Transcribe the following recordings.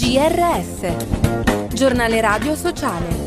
GRS, Giornale Radio Sociale.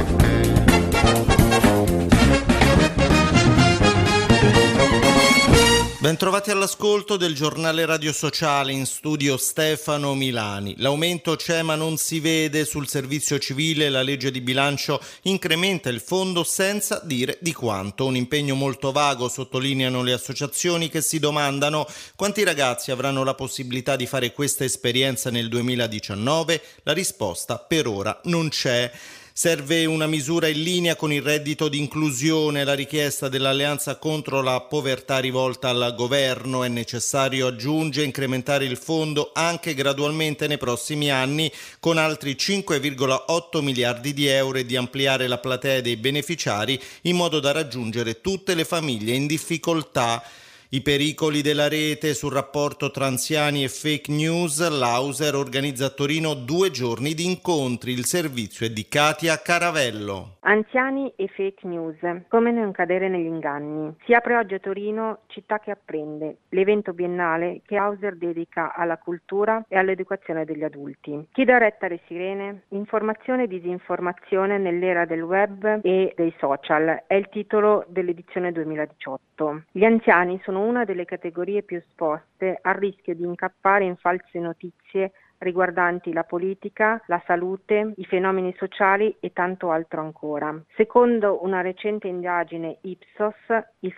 Bentrovati all'ascolto del Giornale Radio Sociale, in studio Stefano Milani. L'aumento c'è ma non si vede sul servizio civile. La legge di bilancio incrementa il fondo senza dire di quanto. Un impegno molto vago, sottolineano le associazioni che si domandano quanti ragazzi avranno la possibilità di fare questa esperienza nel 2019. La risposta per ora non c'è. Serve una misura in linea con il reddito di inclusione, la richiesta dell'Alleanza contro la povertà rivolta al governo. È necessario, aggiunge, incrementare il fondo anche gradualmente nei prossimi anni con altri 5,8 miliardi di euro e di ampliare la platea dei beneficiari in modo da raggiungere tutte le famiglie in difficoltà. I pericoli della rete sul rapporto tra anziani e fake news. L'Auser organizza a Torino 2 giorni di incontri. Il servizio è di Katia Caravello. Anziani e fake news, come non cadere negli inganni. Si apre oggi a Torino Città che apprende, l'evento biennale che Auser dedica alla cultura e all'educazione degli adulti. Chi dà retta alle sirene? Informazione e disinformazione nell'era del web e dei social è il titolo dell'edizione 2018. Gli anziani sono una delle categorie più esposte al rischio di incappare in false notizie riguardanti la politica, la salute, i fenomeni sociali e tanto altro ancora. Secondo una recente indagine Ipsos, il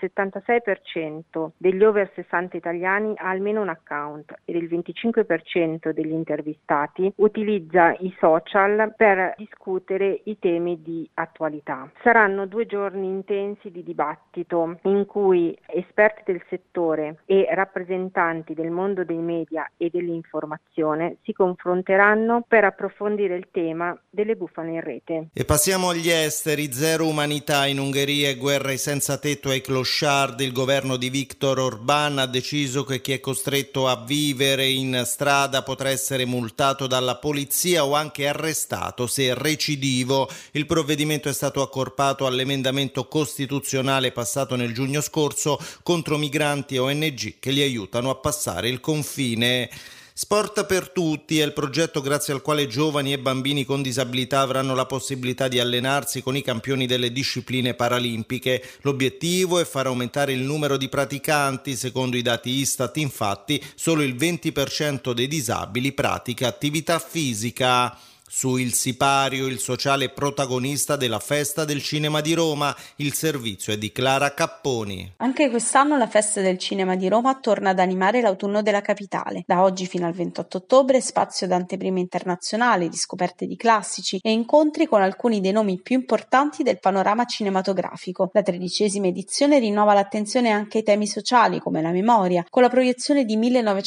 76% degli over 60 italiani ha almeno un account ed il 25% degli intervistati utilizza i social per discutere i temi di attualità. Saranno 2 giorni intensi di dibattito in cui esperti del settore e rappresentanti del mondo dei media e dell'informazione si confronteranno per approfondire il tema delle bufale in rete. E passiamo agli esteri. Zero umanità in Ungheria e guerra ai senza tetto e ai clochard. Il governo di Viktor Orbán ha deciso che chi è costretto a vivere in strada potrà essere multato dalla polizia o anche arrestato se recidivo. Il provvedimento è stato accorpato all'emendamento costituzionale passato nel giugno scorso contro migranti e ONG che li aiutano a passare il confine. Sport per tutti è il progetto grazie al quale giovani e bambini con disabilità avranno la possibilità di allenarsi con i campioni delle discipline paralimpiche. L'obiettivo è far aumentare il numero di praticanti. Secondo i dati Istat, infatti, solo il 20% dei disabili pratica attività fisica. Su Il Sipario, il sociale protagonista della Festa del Cinema di Roma. Il servizio è di Clara Capponi. Anche quest'anno la Festa del Cinema di Roma torna ad animare l'autunno della capitale. Da oggi fino al 28 ottobre spazio ad anteprime internazionali, di scoperte di classici e incontri con alcuni dei nomi più importanti del panorama cinematografico. La 13ª edizione rinnova l'attenzione anche ai temi sociali come la memoria, con la proiezione di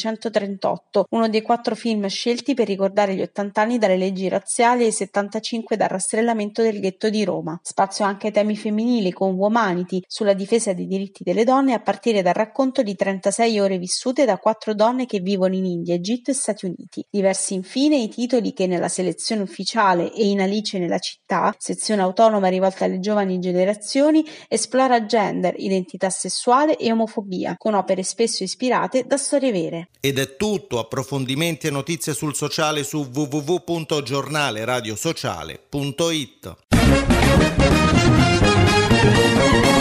1938, uno dei 4 film scelti per ricordare gli 80 anni dalle leggi razziali e i 75 dal rastrellamento del ghetto di Roma. Spazio anche ai temi femminili con Womanity, sulla difesa dei diritti delle donne a partire dal racconto di 36 ore vissute da 4 donne che vivono in India, Egitto e Stati Uniti. Diversi infine i titoli che nella selezione ufficiale e in Alice nella città, sezione autonoma rivolta alle giovani generazioni, esplora gender, identità sessuale e omofobia, con opere spesso ispirate da storie vere. Ed è tutto. Approfondimenti e notizie sul sociale su www.giornaleradiosociale.it.